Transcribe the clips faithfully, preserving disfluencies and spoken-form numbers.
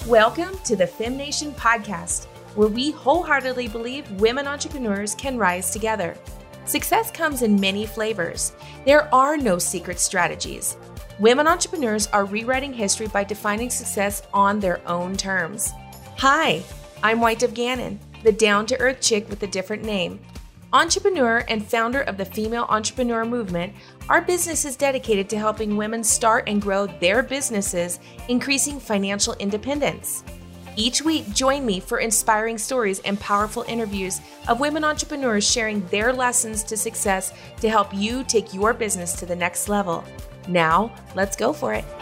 Welcome to the FemNation podcast, where we wholeheartedly believe women entrepreneurs can rise together. Success comes in many flavors. There are no secret strategies. Women entrepreneurs are rewriting history by defining success on their own terms. Hi, I'm White Dove Gannon, the down-to-earth chick with a different name. Entrepreneur and founder of the Female Entrepreneur Movement, our business is dedicated to helping women start and grow their businesses, increasing financial independence. Each week, join me for inspiring stories and powerful interviews of women entrepreneurs sharing their lessons to success to help you take your business to the next level. Now, let's go for it.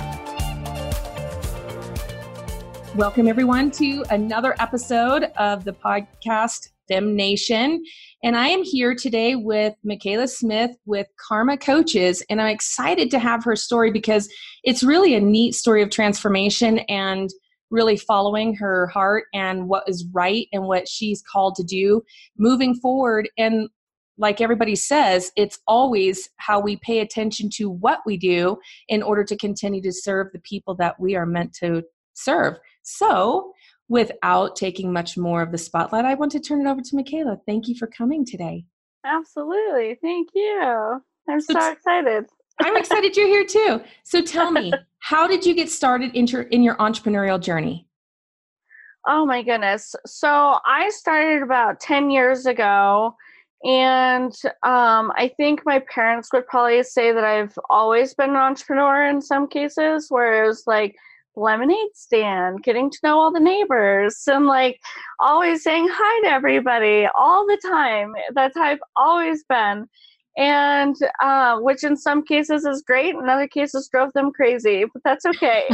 Welcome, everyone, to another episode of the podcast FemNation. And I am here today with Michaela Smith with Karma Coaches, and I'm excited to have her story because it's really a neat story of transformation and really following her heart and what is right and what she's called to do moving forward. And like everybody says, it's always how we pay attention to what we do in order to continue to serve the people that we are meant to serve. So without taking much more of the spotlight, I want to turn it over to Michaela. Thank you for coming today. Absolutely. Thank you. I'm so, so excited. I'm excited you're here too. So tell me, how did you get started in your, in your entrepreneurial journey? Oh my goodness. So I started about ten years ago, and um, I think my parents would probably say that I've always been an entrepreneur in some cases, where it was like lemonade stand, getting to know all the neighbors, and like always saying hi to everybody all the time. That's how I've always been. And uh, which in some cases is great, in other cases drove them crazy, but that's okay.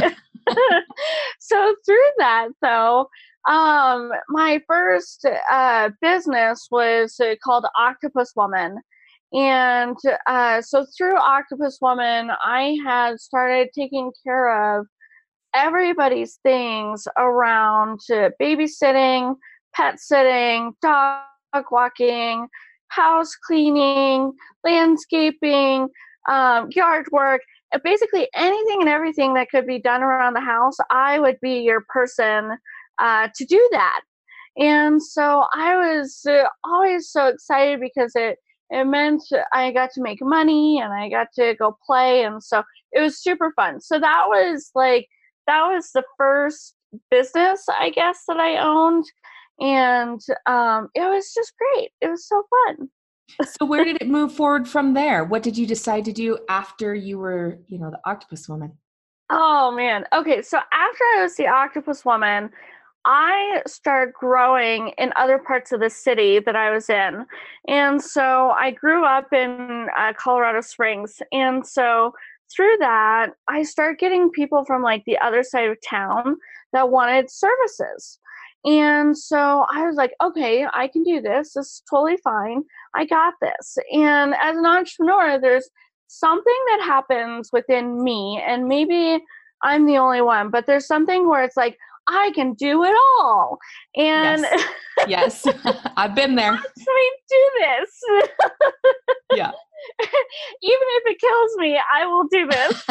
So through that, though, um, my first uh, business was uh, called Octopus Woman. And uh, so through Octopus Woman, I had started taking care of everybody's things around uh, babysitting, pet sitting, dog walking, house cleaning, landscaping, um, yard work, uh, basically anything and everything that could be done around the house. I would be your person uh, to do that. And so I was uh, always so excited because it it meant I got to make money and I got to go play. And so it was super fun. So that was like, that was the first business, I guess, that I owned. And um, it was just great. It was so fun. So where did it move forward from there? What did you decide to do after you were, you know, the Octopus Woman? Oh, man. Okay. So after I was the Octopus Woman, I started growing in other parts of the city that I was in. And so I grew up in uh, Colorado Springs. And so through that, I started getting people from like the other side of town that wanted services. And so I was like, okay, I can do this. This is totally fine. I got this. And as an entrepreneur, there's something that happens within me, and maybe I'm the only one, but there's something where it's like, I can do it all. And yes, yes. I've been there. Let me do this. Yeah. Even if it kills me, I will do this.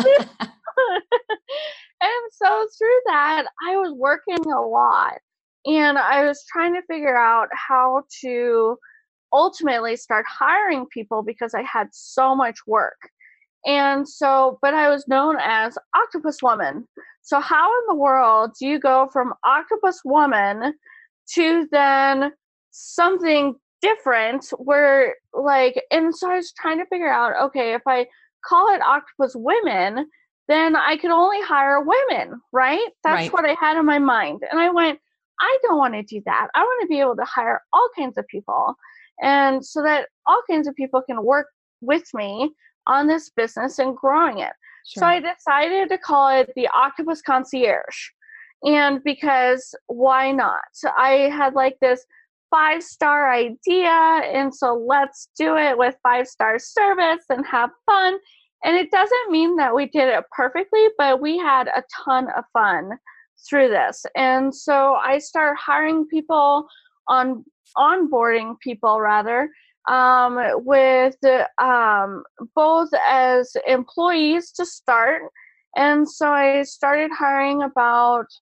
And so through that, I was working a lot, and I was trying to figure out how to ultimately start hiring people because I had so much work. And so, but I was known as Octopus Woman. So how in the world do you go from Octopus Woman to then something different where like, and so I was trying to figure out, okay, if I call it Octopus Women, then I could only hire women, right? That's right. what I had in my mind. And I went, I don't want to do that. I want to be able to hire all kinds of people. And so that all kinds of people can work with me on this business and growing it. Sure. So I decided to call it the Octopus Concierge. And because why not? So I had like this five-star idea, and so let's do it with five-star service and have fun. And it doesn't mean that we did it perfectly, but we had a ton of fun through this. And so I started hiring people on onboarding people rather um, with um, both as employees to start. And so I started hiring about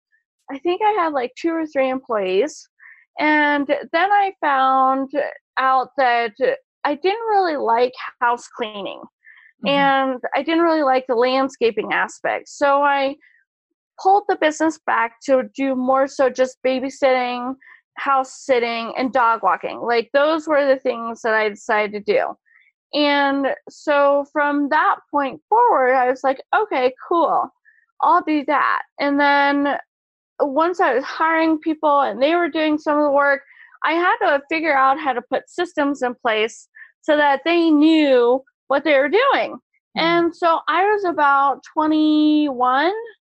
I think I had like two or three employees. And then I found out that I didn't really like house cleaning. Mm-hmm. And I didn't really like the landscaping aspect. So I pulled the business back to do more so just babysitting, house sitting, and dog walking. Like those were the things that I decided to do. And so from that point forward, I was like, okay, cool, I'll do that. And then once I was hiring people and they were doing some of the work, I had to figure out how to put systems in place so that they knew what they were doing. Mm-hmm. And so I was about twenty-one,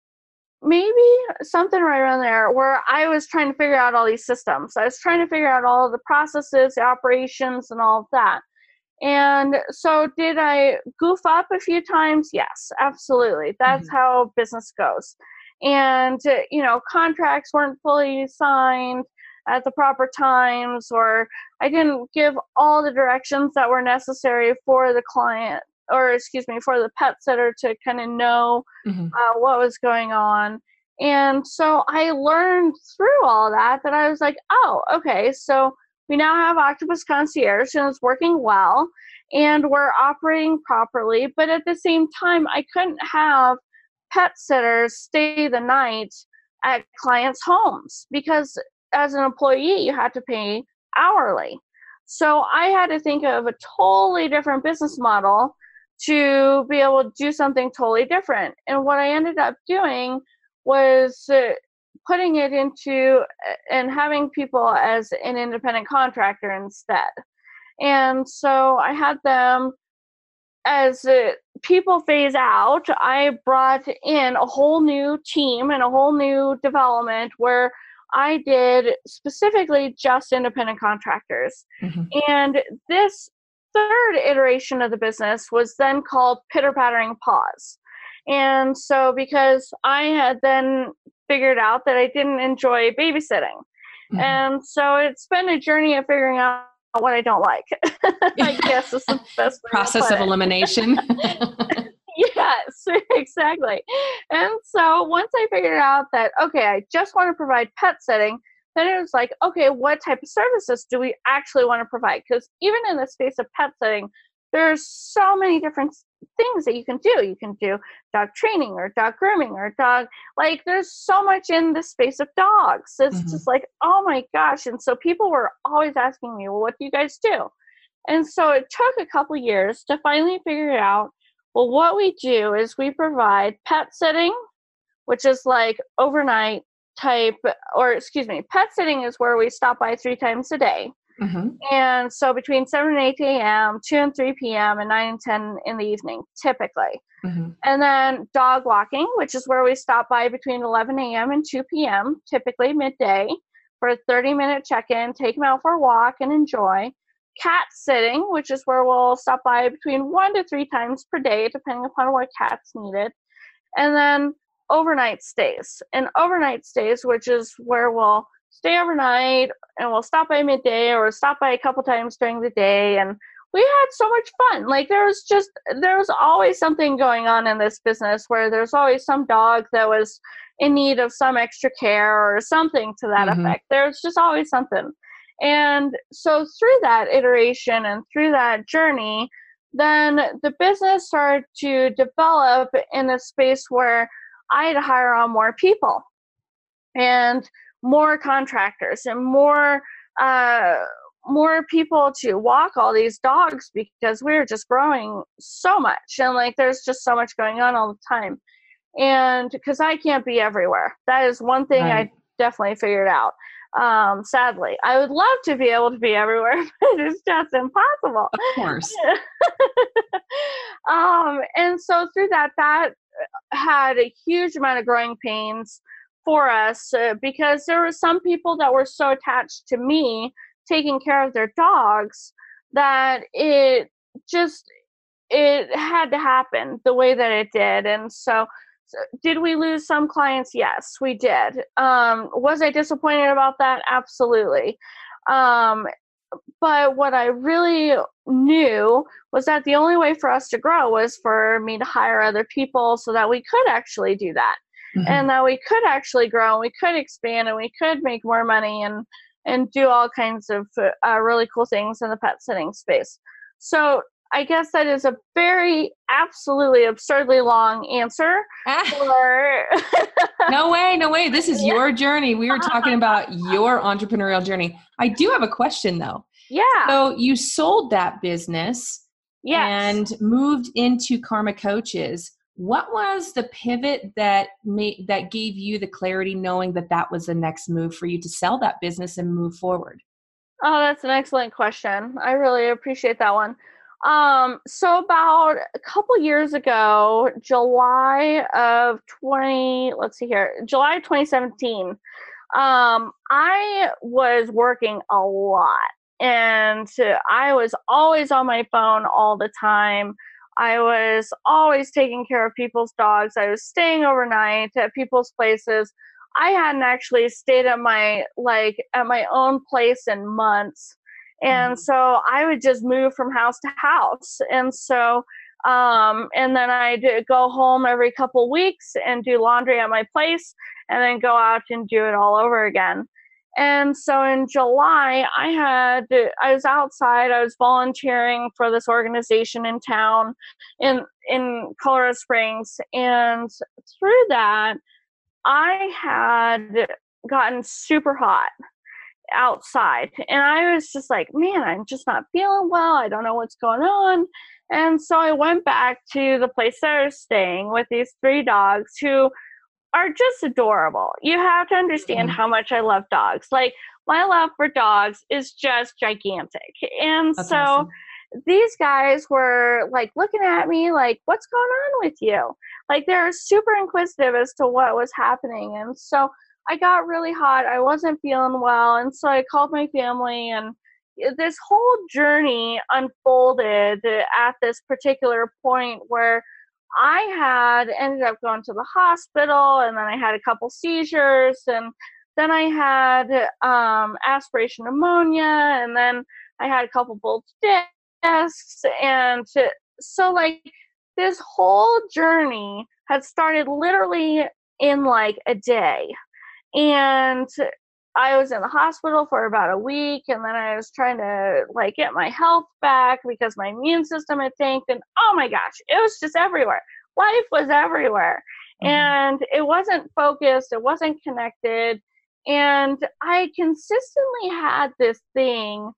maybe something right around there, where I was trying to figure out all these systems. I was trying to figure out all of the processes, the operations, and all of that. And so did I goof up a few times? Yes, absolutely. That's mm-hmm. how business goes. And, you know, contracts weren't fully signed at the proper times, or I didn't give all the directions that were necessary for the client, or excuse me, for the pet sitter to kind of know mm-hmm. uh, what was going on. And so I learned through all that, that I was like, oh, okay, so we now have Octopus Concierge and it's working well and we're operating properly. But at the same time, I couldn't have pet sitters stay the night at clients' homes because as an employee, you had to pay hourly. So I had to think of a totally different business model to be able to do something totally different. And what I ended up doing was uh, putting it into and having people as an independent contractor instead. And so I had them, as uh, people phase out, I brought in a whole new team and a whole new development where I did specifically just independent contractors. Mm-hmm. And this third iteration of the business was then called Pitter Pattering Paws. And so because I had then figured out that I didn't enjoy babysitting. Mm-hmm. And so it's been a journey of figuring out what I don't like. I guess is the best process of elimination. Yes, exactly. And so once I figured out that, okay, I just want to provide pet sitting, then it was like, okay, what type of services do we actually want to provide? Because even in the space of pet sitting, there's so many different things that you can do. You can do dog training or dog grooming or dog, like there's so much in the space of dogs. It's mm-hmm. just like, oh my gosh. And so people were always asking me, well, what do you guys do? And so it took a couple years to finally figure it out. Well, what we do is we provide pet sitting, which is like overnight type, or excuse me, pet sitting is where we stop by three times a day. Mm-hmm. And so between seven and eight a.m., two and three p.m., and nine and ten in the evening, typically. Mm-hmm. And then dog walking, which is where we stop by between eleven a.m. and two p.m., typically midday, for a thirty-minute check-in, take them out for a walk and enjoy. Cat sitting, which is where we'll stop by between one to three times per day, depending upon what cat's needed. And then overnight stays. And overnight stays, which is where we'll stay overnight and we'll stop by midday or stop by a couple times during the day. And we had so much fun. Like there was just, there was always something going on in this business where there's always some dog that was in need of some extra care or something to that mm-hmm. effect. There's just always something. And so through that iteration and through that journey, then the business started to develop in a space where I had to hire on more people and more contractors and more uh, more people to walk all these dogs because we were just growing so much. And like there's just so much going on all the time. And because I can't be everywhere. That is one thing right. I definitely figured out. Um, sadly, I would love to be able to be everywhere, but it's just impossible. Of course. um, and so through that, that had a huge amount of growing pains for us uh, because there were some people that were so attached to me taking care of their dogs that it just, it had to happen the way that it did. And so So did we lose some clients? Yes, we did. Um, was I disappointed about that? Absolutely. Um, but what I really knew was that the only way for us to grow was for me to hire other people so that we could actually do that. mm-hmm. and that we could actually grow and we could expand and we could make more money and, and do all kinds of uh, really cool things in the pet sitting space. So I guess that is a very absolutely absurdly long answer. For no way, no way. This is your journey. We were talking about your entrepreneurial journey. I do have a question though. Yeah. So you sold that business yes. and moved into Karma Coaches. What was the pivot that made, that gave you the clarity knowing that that was the next move for you to sell that business and move forward? Oh, that's an excellent question. I really appreciate that one. Um, so about a couple years ago, July of twenty, let's see here, July of twenty seventeen, um, I was working a lot and I was always on my phone all the time. I was always taking care of people's dogs. I was staying overnight at people's places. I hadn't actually stayed at my, like, at my own place in months. And mm-hmm. so I would just move from house to house. And so, um, and then I'd go home every couple weeks and do laundry at my place and then go out and do it all over again. And so in July, I had, I was outside, I was volunteering for this organization in town in, in Colorado Springs. And through that, I had gotten super hot outside and I was just like, man, I'm just not feeling well. I don't know what's going on. And so I went back to the place that I was staying with these three dogs who are just adorable. You have to understand mm-hmm. how much I love dogs. Like, my love for dogs is just gigantic. And That's so awesome. These guys were like looking at me like, what's going on with you? Like, they're super inquisitive as to what was happening. And so I got really hot. I wasn't feeling well. And so I called my family, and this whole journey unfolded at this particular point where I had ended up going to the hospital, and then I had a couple seizures, and then I had um, aspiration pneumonia, and then I had a couple bulged discs. And so like this whole journey had started literally in like a day. And I was in the hospital for about a week, and then I was trying to like get my health back because my immune system had tanked, and oh my gosh, it was just everywhere. Life was everywhere. Mm-hmm. And it wasn't focused, it wasn't connected. And I consistently had this thing,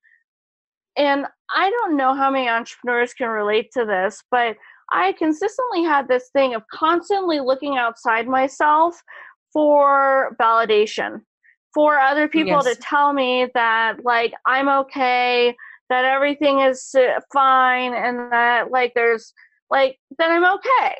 and I don't know how many entrepreneurs can relate to this, but I consistently had this thing of constantly looking outside myself for validation, for other people yes. to tell me that like I'm okay, that everything is fine, and that like there's like that I'm okay.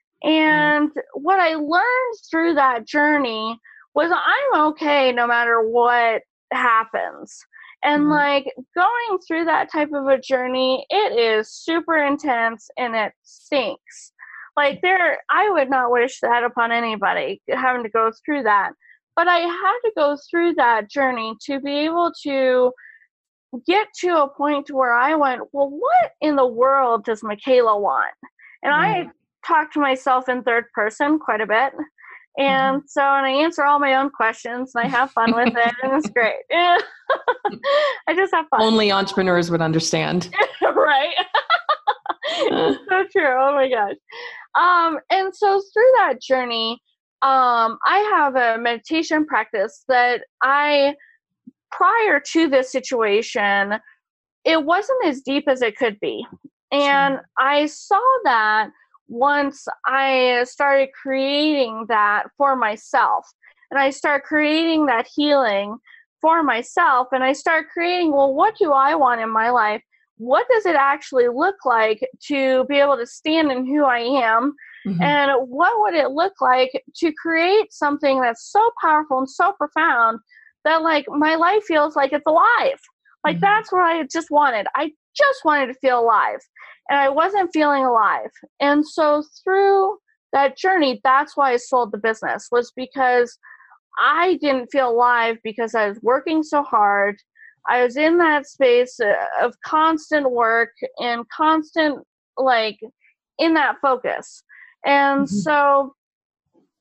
And mm. what I learned through that journey was I'm okay no matter what happens. And mm. like going through that type of a journey, it is super intense and it stinks. Like there, I would not wish that upon anybody, having to go through that. But I had to go through that journey to be able to get to a point where I went, well, what in the world does Michaela want? And mm. I talk to myself in third person quite a bit. And mm-hmm. so, and I answer all my own questions and I have fun with it, and it's great. I just have fun. Only entrepreneurs would understand. Right? So true. Oh my gosh. Um, and so through that journey, um, I have a meditation practice that I, prior to this situation, it wasn't as deep as it could be. And sure. I saw that once I started creating that for myself, and I start creating that healing for myself, and I start creating, well, what do I want in my life? What does it actually look like to be able to stand in who I am? Mm-hmm. And what would it look like to create something that's so powerful and so profound that like my life feels like it's alive? Like mm-hmm. that's what I just wanted. I just wanted to feel alive, and I wasn't feeling alive. And so through that journey, that's why I sold the business, was because I didn't feel alive because I was working so hard. I was in that space of constant work and constant, like, in that focus. And mm-hmm. so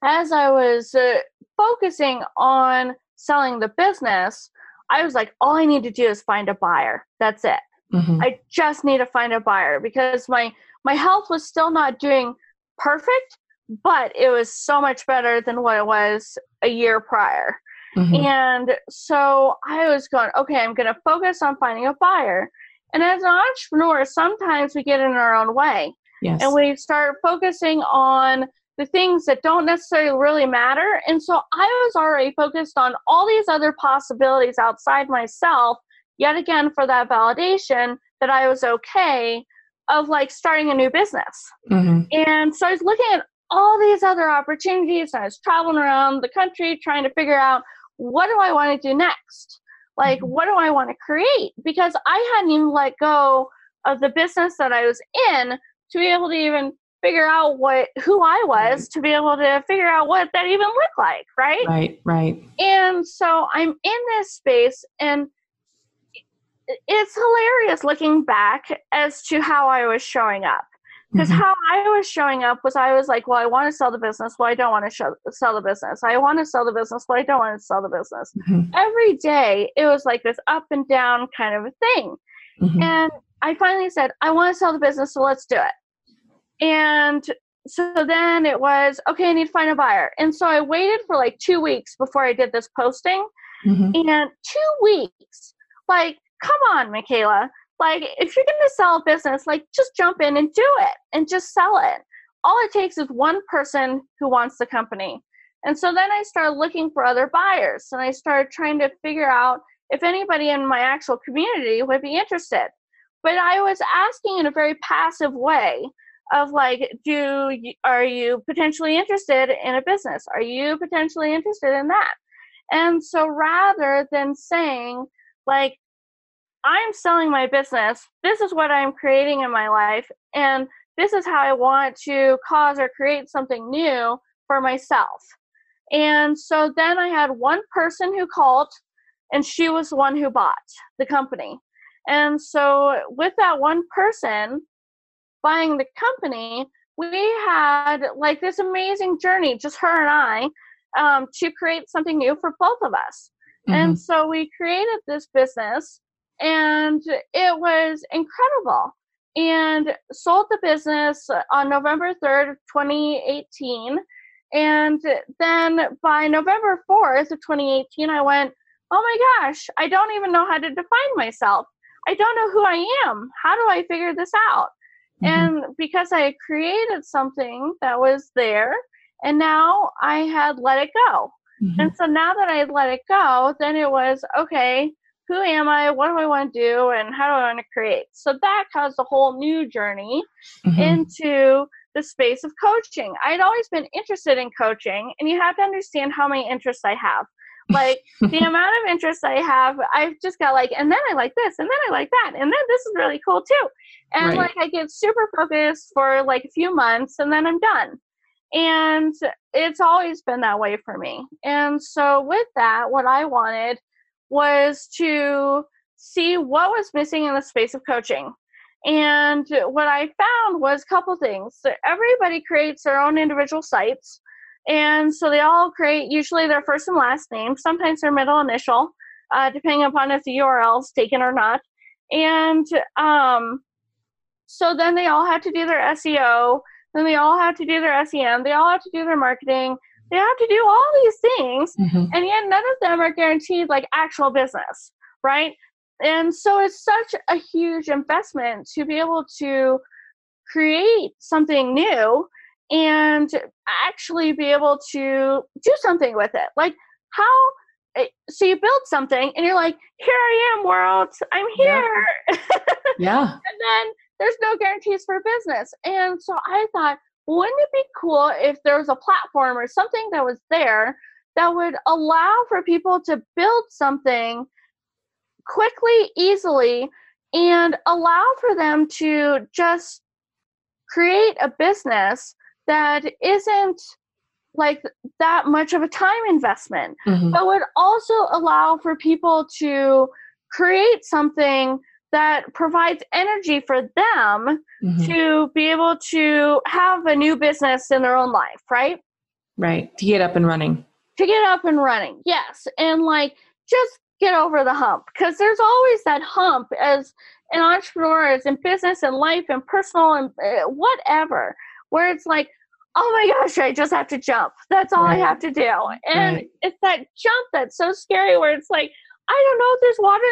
as I was uh, focusing on selling the business, I was like, all I need to do is find a buyer. That's it. Mm-hmm. I just need to find a buyer because my, my health was still not doing perfect, but it was so much better than what it was a year prior. Mm-hmm. And so I was going, okay, I'm going to focus on finding a buyer. And as an entrepreneur, sometimes we get in our own way. Yes. And we start focusing on the things that don't necessarily really matter. And so I was already focused on all these other possibilities outside myself, yet again, for that validation that I was okay of like starting a new business. Mm-hmm. And so I was looking at all these other opportunities. And I was traveling around the country trying to figure out, what do I want to do next? Like, mm-hmm. what do I want to create? Because I hadn't even let go of the business that I was in to be able to even figure out what who I was, right. to be able to figure out what that even looked like, right? Right, right. And so I'm in this space, and it's hilarious looking back as to how I was showing up. Because mm-hmm. how I was showing up was I was like, well, I want to sell the business. Well, I don't want to show, sell the business. I want to sell the business. Well, I don't want to sell the business. Mm-hmm. Every day, it was like this up and down kind of a thing. Mm-hmm. And I finally said, I want to sell the business, so let's do it. And so then it was, okay, I need to find a buyer. And so I waited for like two weeks before I did this posting. Mm-hmm. And two weeks, like, come on, Michaela. Like, if you're going to sell a business, like, just jump in and do it and just sell it. All it takes is one person who wants the company. And so then I started looking for other buyers, and I started trying to figure out if anybody in my actual community would be interested. But I was asking in a very passive way of like, do you, are you potentially interested in a business? Are you potentially interested in that? And so rather than saying like, I'm selling my business, this is what I'm creating in my life, and this is how I want to cause or create something new for myself. And so then I had one person who called, and she was the one who bought the company. And so with that one person buying the company, we had like this amazing journey, just her and I, um, to create something new for both of us. Mm-hmm. And so we created this business, and it was incredible, and sold the business on November third, twenty eighteen. And then by November fourth of twenty eighteen, I went, oh my gosh, I don't even know how to define myself. I don't know who I am. How do I figure this out? Mm-hmm. And because I had created something that was there, and now I had let it go. Mm-hmm. And so now that I had let it go, then it was, okay, who am I? What do I want to do? And how do I want to create? So that caused a whole new journey mm-hmm. into the space of coaching. I'd always been interested in coaching, and you have to understand how many interests I have. Like the amount of interests I have, I've just got like, and then I like this, and then I like that, and then this is really cool too. And right. like I get super focused for like a few months, and then I'm done. And it's always been that way for me. And so with that, what I wanted was to see what was missing in the space of coaching. And what I found was a couple things. So everybody creates their own individual sites. And so they all create usually their first and last name, sometimes their middle initial, uh, depending upon if the U R L is taken or not. And um, so then they all have to do their S E O, then they all have to do their S E M, they all have to do their marketing, they have to do all these things, mm-hmm. and yet none of them are guaranteed like actual business, right? And so it's such a huge investment to be able to create something new and actually be able to do something with it. Like how, so you build something and you're like, here I am, world, I'm here. Yeah. yeah. And then there's no guarantees for business. And so I thought, wouldn't it be cool if there was a platform or something that was there that would allow for people to build something quickly, easily, and allow for them to just create a business that isn't like that much of a time investment, mm-hmm. but would also allow for people to create something that provides energy for them mm-hmm. to be able to have a new business in their own life, right? Right. To get up and running. To get up and running. Yes. And like, just get over the hump, because there's always that hump as an entrepreneur, as in business and life and personal and uh, whatever, where it's like, oh my gosh, I just have to jump. That's all right. I have to do. And right. it's that jump that's so scary, where it's like, I don't know if there's water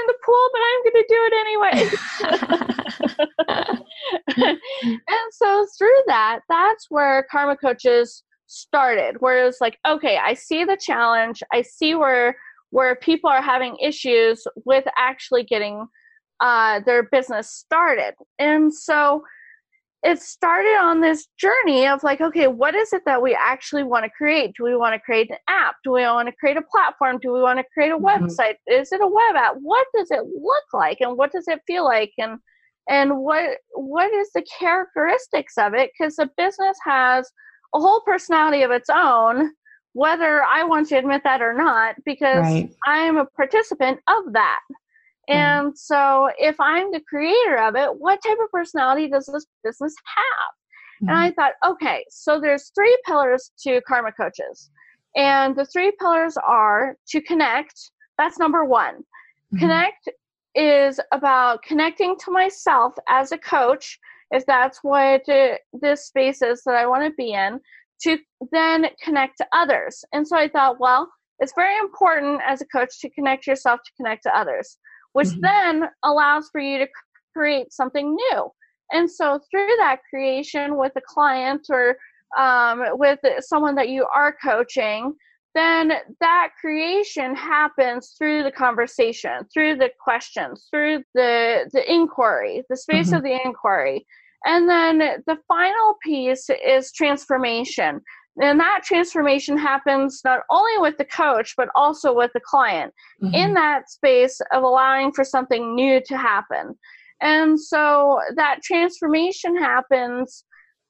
in the pool, but I'm going to do it anyway. And so through that, that's where Karma Coaches started, where it's like, okay, I see the challenge. I see where where people are having issues with actually getting uh, their business started. And so it started on this journey of like, okay, what is it that we actually want to create? Do we want to create an app? Do we want to create a platform? Do we want to create a mm-hmm. website? Is it a web app? What does it look like? And what does it feel like? And and what what is the characteristics of it? Because the business has a whole personality of its own, whether I want to admit that or not, because right. I'm a participant of that. And mm. so if I'm the creator of it, what type of personality does this business have? Mm. And I thought, okay, so there's three pillars to Karma Coaches. And the three pillars are to connect. That's number one. Mm. Connect is about connecting to myself as a coach, if that's what uh, this space is that I want to be in, to then connect to others. And so I thought, well, it's very important as a coach to connect yourself to connect to others, which mm-hmm. then allows for you to create something new. And so through that creation with a client or um, with someone that you are coaching, then that creation happens through the conversation, through the questions, through the, the inquiry, the space mm-hmm. of the inquiry. And then the final piece is transformation. And that transformation happens not only with the coach, but also with the client mm-hmm. in that space of allowing for something new to happen. And so that transformation happens.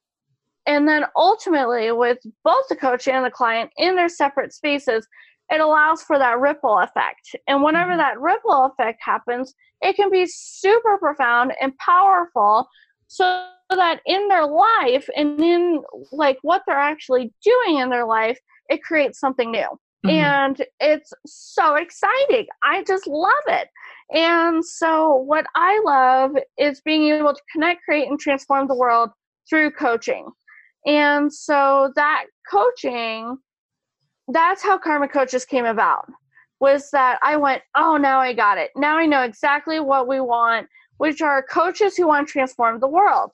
And then ultimately with both the coach and the client in their separate spaces, it allows for that ripple effect. And whenever mm-hmm. that ripple effect happens, it can be super profound and powerful, so that in their life and in like what they're actually doing in their life, it creates something new. Mm-hmm. And it's so exciting. I just love it. And so what I love is being able to connect, create, and transform the world through coaching. And so that coaching, that's how Karma Coaches came about, was that I went, oh, now I got it. Now I know exactly what we want, which are coaches who want to transform the world.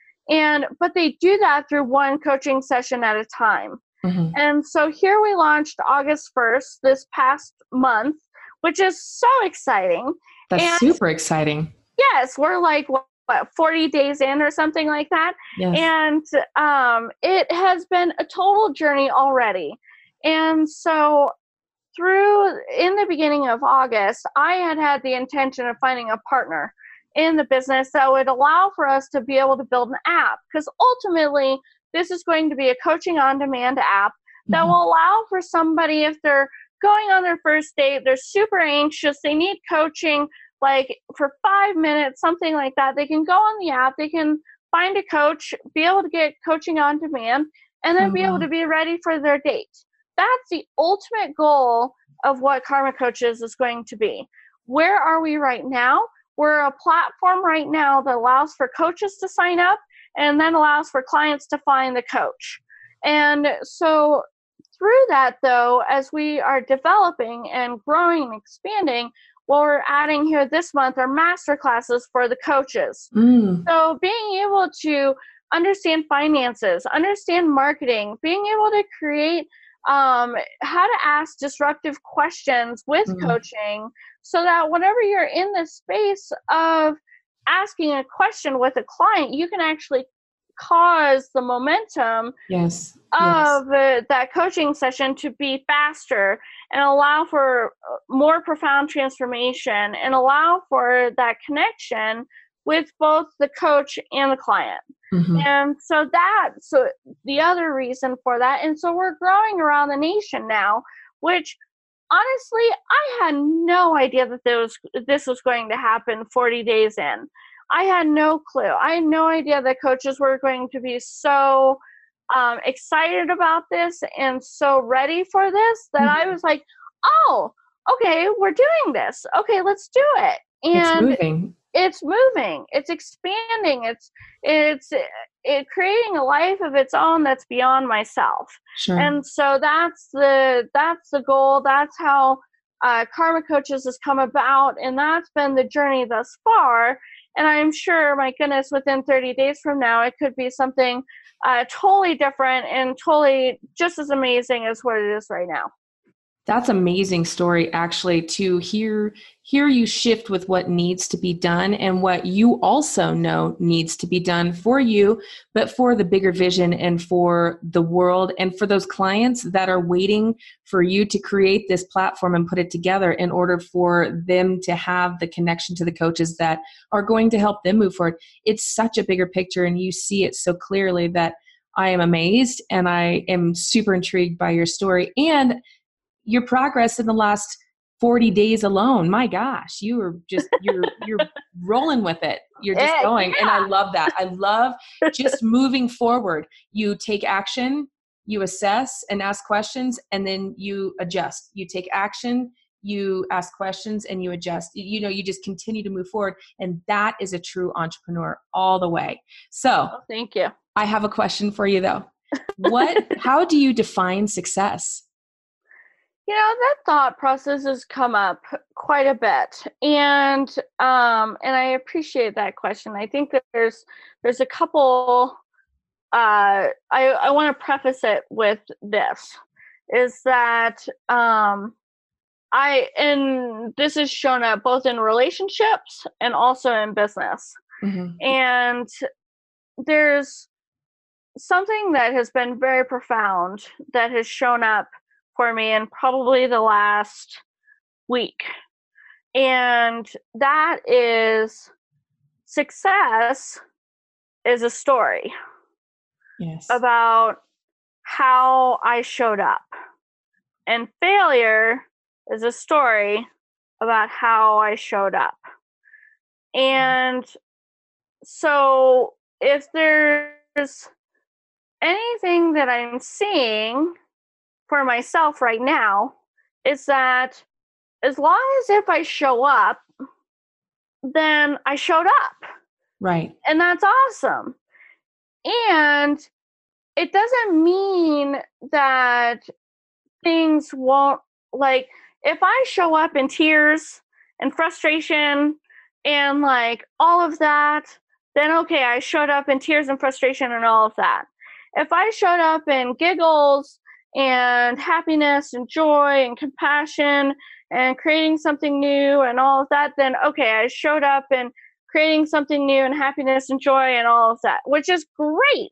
And but they do that through one coaching session at a time. Mm-hmm. And so here we launched August first, this past month, which is so exciting. That's and super exciting. Yes, we're like, what, what, forty days in or something like that. Yes. And um, it has been a total journey already. And so through, in the beginning of August, I had had the intention of finding a partner in the business that would allow for us to be able to build an app. Because ultimately, this is going to be a coaching on-demand app that mm-hmm. will allow for somebody, if they're going on their first date, they're super anxious, they need coaching like for five minutes, something like that. They can go on the app, they can find a coach, be able to get coaching on demand, and then mm-hmm. be able to be ready for their date. That's the ultimate goal of what Karma Coaches is going to be. Where are we right now? We're a platform right now that allows for coaches to sign up and then allows for clients to find the coach. And so through that, though, as we are developing and growing and expanding, what we're adding here this month are master classes for the coaches. Mm. So being able to understand finances, understand marketing, being able to create um, how to ask disruptive questions with mm. coaching, so that whenever you're in the space of asking a question with a client, you can actually cause the momentum yes. of yes. Uh, that coaching session to be faster and allow for more profound transformation and allow for that connection with both the coach and the client. Mm-hmm. And so that's so the other reason for that. And so we're growing around the nation now, which honestly, I had no idea that there was, this was going to happen forty days in. I had no clue. I had no idea that coaches were going to be so um, excited about this and so ready for this that Mm-hmm. I was like, oh, okay, we're doing this. Okay, let's do it. It's And moving. it's moving. It's expanding. It's it's it creating a life of its own that's beyond myself. Sure. And so that's the that's the goal. That's how uh, Karma Coaches has come about, and that's been the journey thus far. And I'm sure, my goodness, within thirty days from now, it could be something uh, totally different and totally just as amazing as what it is right now. That's amazing story, actually, to hear hear you shift with what needs to be done and what you also know needs to be done for you, but for the bigger vision and for the world and for those clients that are waiting for you to create this platform and put it together in order for them to have the connection to the coaches that are going to help them move forward. It's such a bigger picture, and you see it so clearly that I am amazed, and I am super intrigued by your story and your progress in the last forty days alone. My gosh, you are just, you're, you're rolling with it. You're just Yeah, going. yeah. And I love that. I love just moving forward. You take action, you assess and ask questions, and then you adjust. You take action, you ask questions, and you adjust. You know, you just continue to move forward. And that is a true entrepreneur all the way. So oh, thank you. I have a question for you though. What, how do you define success? You know, that thought process has come up quite a bit, and um, and I appreciate that question. I think that there's there's a couple. Uh, I I want to preface it with this: is that um, I and this has shown up both in relationships and also in business, Mm-hmm. and there's something that has been very profound that has shown up for me in probably the last week. And that is, success is a story Yes. about how I showed up. And failure is a story about how I showed up. And so if there's anything that I'm seeing for myself right now, is that as long as if I show up, then I showed up. Right. And that's awesome. And it doesn't mean that things won't, like, if I show up in tears and frustration and like all of that, then okay, I showed up in tears and frustration and all of that. If I showed up in giggles and happiness and joy and compassion and creating something new and all of that, then okay, I showed up in creating something new and happiness and joy and all of that, which is great.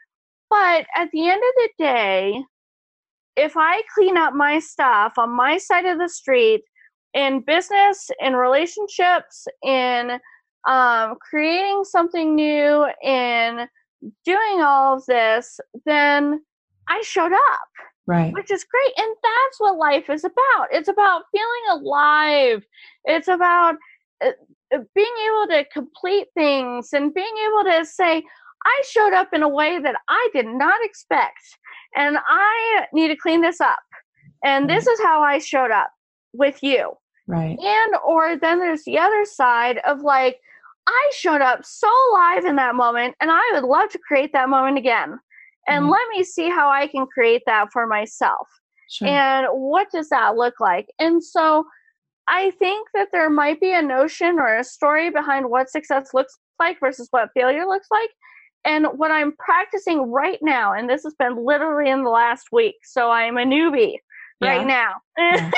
But at the end of the day, if I clean up my stuff on my side of the street, in business, in relationships, in um, creating something new, in doing all of this, then I showed up. Right. Which is great. And that's what life is about. It's about feeling alive. It's about uh, being able to complete things and being able to say, I showed up in a way that I did not expect. And I need to clean this up. And this is how I showed up with you. Right. And or then there's the other side of like, I showed up so live in that moment, and I would love to create that moment again. And Right. let me see how I can create that for myself. Sure. And what does that look like? And so I think that there might be a notion or a story behind what success looks like versus what failure looks like. And what I'm practicing right now, and this has been literally in the last week, so I'm a newbie Yeah. right now, Yeah.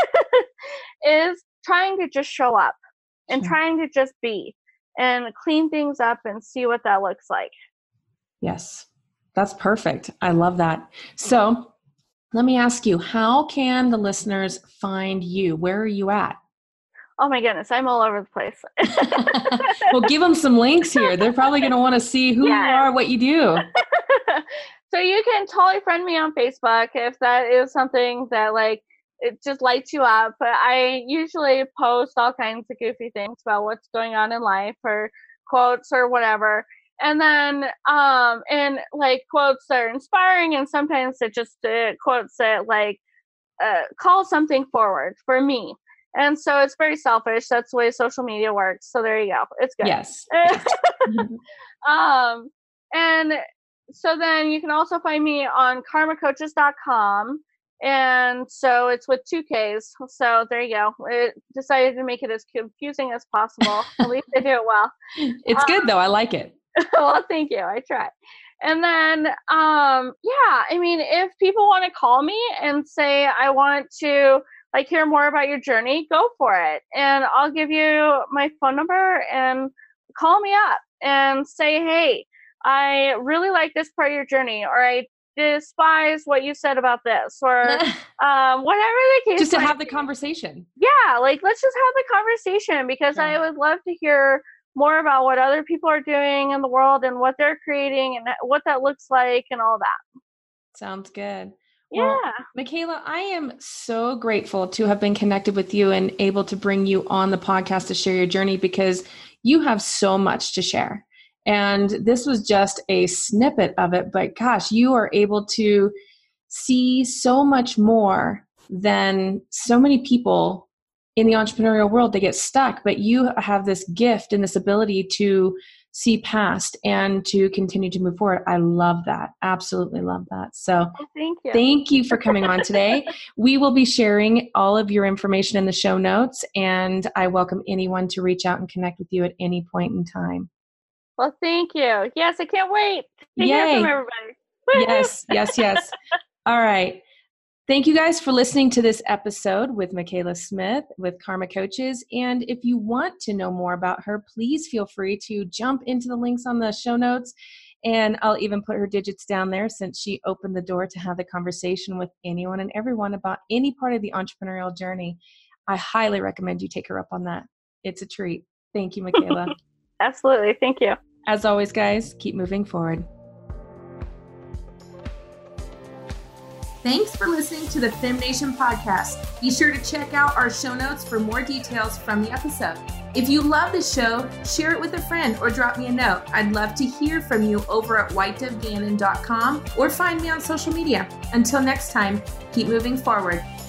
is trying to just show up and Sure. trying to just be and clean things up and see what that looks like. Yes. That's perfect. I love that. So let me ask you, how can the listeners find you? Where are you at? Oh my goodness, I'm all over the place. Well, give them some links here. They're probably going to want to see who Yes. you are, what you do. So you can totally friend me on Facebook if that is something that like it just lights you up. But I usually post all kinds of goofy things about what's going on in life or quotes or whatever. And then, um, and like quotes that are inspiring, and sometimes it just uh, quotes that like uh, call something forward for me. And so it's very selfish. That's the way social media works. So there you go. It's good. Yes. um, and so then you can also find me on karma coaches dot com. And so it's with two Ks. So there you go. It decided to make it as confusing as possible. At least I do it well. It's um, good though. I like it. Well, thank you. I try. And then, um, yeah, I mean, if people want to call me and say, I want to like hear more about your journey, go for it. And I'll give you my phone number and call me up and say, hey, I really like this part of your journey, or I despise what you said about this, or um, whatever the case. Just to have the conversation. Yeah, like let's just have the conversation, because sure. I would love to hear more about what other people are doing in the world and what they're creating and what that looks like and all that. Sounds good. Yeah. Well, Michaela, I am so grateful to have been connected with you and able to bring you on the podcast to share your journey, because you have so much to share. And this was just a snippet of it, but gosh, you are able to see so much more than so many people in the entrepreneurial world. They get stuck, but you have this gift and this ability to see past and to continue to move forward. I love that. Absolutely love that. So oh, thank you. Thank you for coming on today. We will be sharing all of your information in the show notes, and I welcome anyone to reach out and connect with you at any point in time. Well, thank you. Yes, I can't wait to Yay. hear from everybody. Woo-hoo. Yes, yes, yes. All right. Thank you guys for listening to this episode with Michaela Smith with Karma Coaches. And if you want to know more about her, please feel free to jump into the links on the show notes. And I'll even put her digits down there, since she opened the door to have the conversation with anyone and everyone about any part of the entrepreneurial journey. I highly recommend you take her up on that. It's a treat. Thank you, Michaela. Absolutely. Thank you. As always, guys, keep moving forward. Thanks for listening to the FemNation podcast. Be sure to check out our show notes for more details from the episode. If you love the show, share it with a friend or drop me a note. I'd love to hear from you over at white dove gannon dot com or find me on social media. Until next time, keep moving forward.